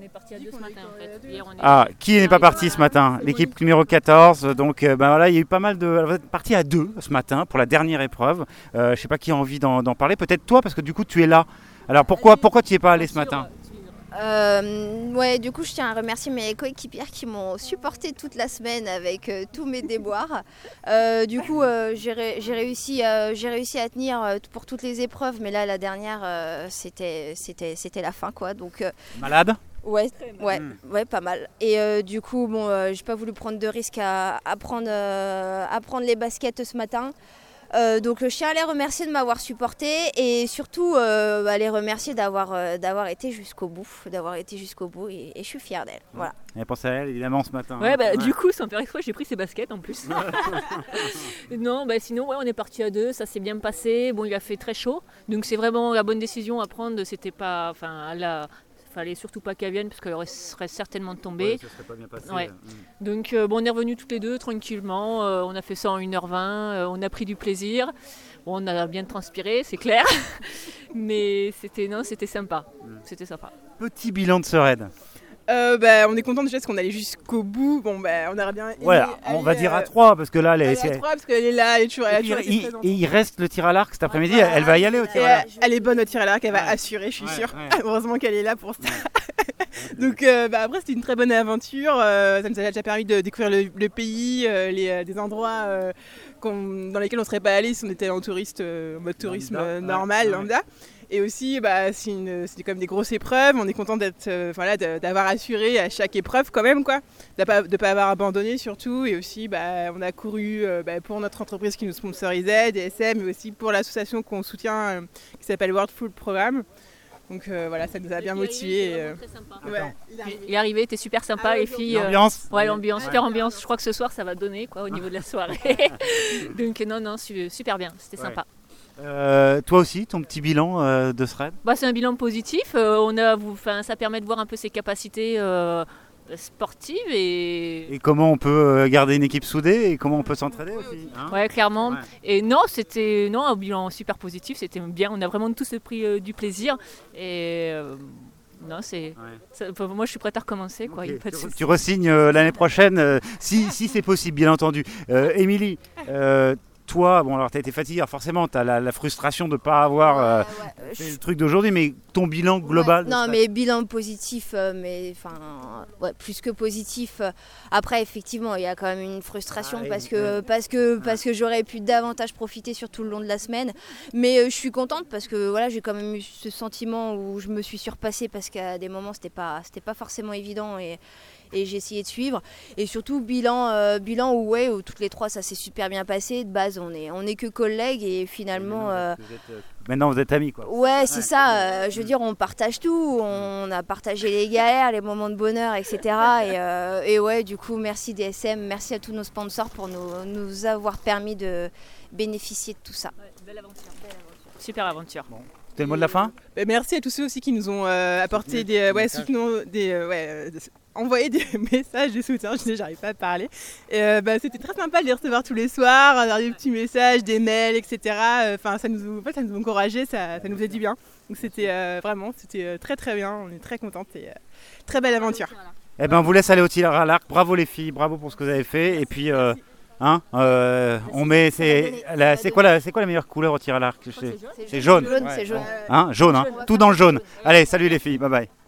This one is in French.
est parti à 2 ce matin en fait. Hier, qui n'est pas parti ce matin? L'équipe numéro 14. Donc voilà, il y a eu pas mal de... Vous êtes parti à 2 ce matin pour la dernière épreuve. Je ne sais pas qui a envie d'en parler. Peut-être toi, parce que du coup tu es là. Alors pourquoi tu n'y es pas allé ce matin? Du coup je tiens à remercier mes coéquipières qui m'ont supporté toute la semaine avec tous mes déboires. J'ai réussi à tenir pour toutes les épreuves, mais là la dernière c'était la fin quoi. Donc malade? Ouais, pas mal. Et du coup j'ai pas voulu prendre de risque à prendre les baskets ce matin. Donc je tiens à les remercier de m'avoir supporté et surtout à les remercier d'avoir été jusqu'au bout, et je suis fière d'elle. Voilà. Elle a pensé à elle évidemment ce matin. Du coup sans faire exprès j'ai pris ses baskets en plus. Non, sinon on est parti à 2, ça s'est bien passé. Bon, il a fait très chaud, donc c'est vraiment la bonne décision à prendre. C'était pas, fallait surtout pas qu'elle vienne parce qu'elle serait certainement tombée. Ça serait pas bien passé. Ouais. Donc on est revenus toutes les deux tranquillement, on a fait ça en 1h20, on a pris du plaisir. Bon, on a bien transpiré, c'est clair, mais c'était sympa. C'était sympa. Petit bilan de ce raid. On est content déjà parce qu'on allait jusqu'au bout. Bon, on aurait bien. On va dire à 3 parce que là, à 3 parce qu'elle est là, elle est toujours. Et il reste le tir à l'arc cet après-midi. Elle va y aller au tir à l'arc. Elle est bonne au tir à l'arc, elle va assurer, je suis sûre. Heureusement qu'elle est là pour ça. Donc après, c'était une très bonne aventure. Ça nous a déjà permis de découvrir le pays, des endroits dans lesquels on ne serait pas allé si on était en mode tourisme normal, lambda. Et aussi, c'était quand même des grosses épreuves. On est content d'avoir assuré à chaque épreuve quand même, quoi. De pas avoir abandonné surtout. Et aussi, on a couru pour notre entreprise qui nous sponsorisait, DSM, mais aussi pour l'association qu'on soutient qui s'appelle World Food Programme. Donc ça nous a bien motivés. L'arrivée était super sympa, les filles. L'ambiance. L'ambiance, super ambiance. Je crois que ce soir ça va donner au niveau de la soirée. Donc non, super bien, c'était sympa. Toi aussi, ton petit bilan de ce raid? C'est un bilan positif. Ça permet de voir un peu ses capacités sportives et comment on peut garder une équipe soudée et comment on peut s'entraider aussi. Ouais, clairement. Ouais. Et non, c'était un bilan super positif. C'était bien. On a vraiment tous pris du plaisir et. Non, moi je suis prête à recommencer. Quoi. Okay. Tu re-signes l'année prochaine, si c'est possible, bien entendu. Émilie, toi, alors tu as été fatiguée, forcément, tu as la frustration de ne pas avoir fait le truc d'aujourd'hui, mais ton bilan global? Non, mais bilan positif, plus que positif. Après, effectivement, il y a quand même une frustration parce que j'aurais pu davantage profiter sur tout le long de la semaine. Mais je suis contente parce que j'ai quand même eu ce sentiment où je me suis surpassée parce qu'à des moments, c'était pas forcément évident et j'ai essayé de suivre. Et surtout, bilan où toutes les trois, ça s'est super bien passé. De base, on est que collègues et finalement... Maintenant, vous êtes amis, quoi. Ouais, c'est ça. Je veux dire, on partage tout. On a partagé les galères, les moments de bonheur, etc. Et du coup, merci DSM, merci à tous nos sponsors pour nous avoir permis de bénéficier de tout ça. Ouais, belle aventure. Super aventure. Bon. C'était le mot de la fin? Merci à tous ceux aussi qui nous ont apporté envoyer des messages de soutien, j'arrive pas à parler. C'était très sympa de les recevoir tous les soirs, avoir des petits messages, des mails, etc. Ça nous encourageait, ça nous faisait du bien. Donc c'était très très bien, on est très contentes et très belle aventure. On vous laisse aller au tir à l'arc. Bravo les filles, bravo pour ce que vous avez fait. Et puis on met c'est quoi la meilleure couleur au tir à l'arc? C'est jaune. C'est jaune. Jaune, tout dans le jaune. Allez, salut les filles, bye bye.